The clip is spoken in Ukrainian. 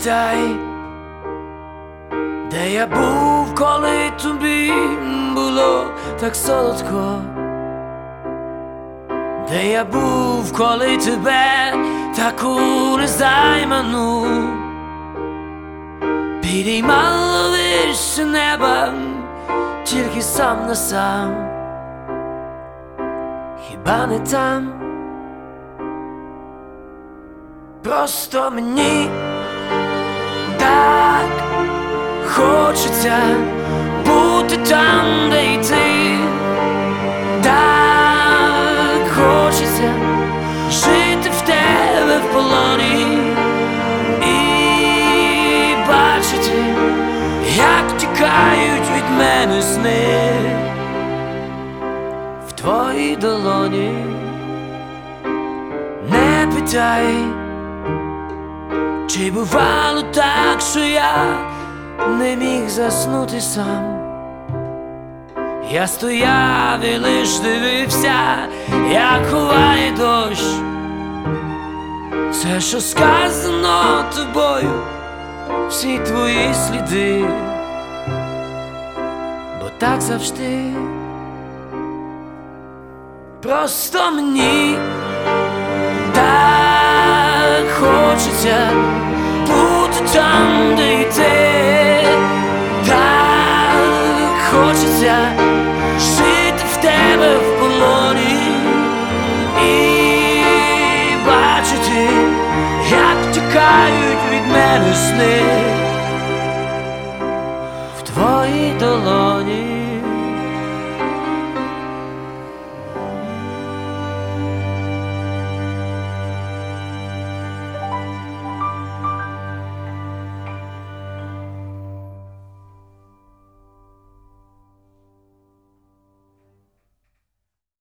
питай, де я був, коли тобі було так солодко, де я був, коли тебе таку незайману підіймало вище неба, тільки сам на сам. Хіба не там? Просто мені так хочеться бути там, де й ти. Так хочеться жити в тебе в полоні і бачити, як тікають від мене сни в твоїй долоні. Не питай, чи бувало так, що я не міг заснути сам. Я стояв і лиш дивився, як ховає дощ все, що сказано тобою, всі твої сліди, бо так завжди. Просто мені так хочеться бути там, де й ти. Так хочеться жити в тебе в полоні і бачити, як тікають від мене сни в твоїй долоні.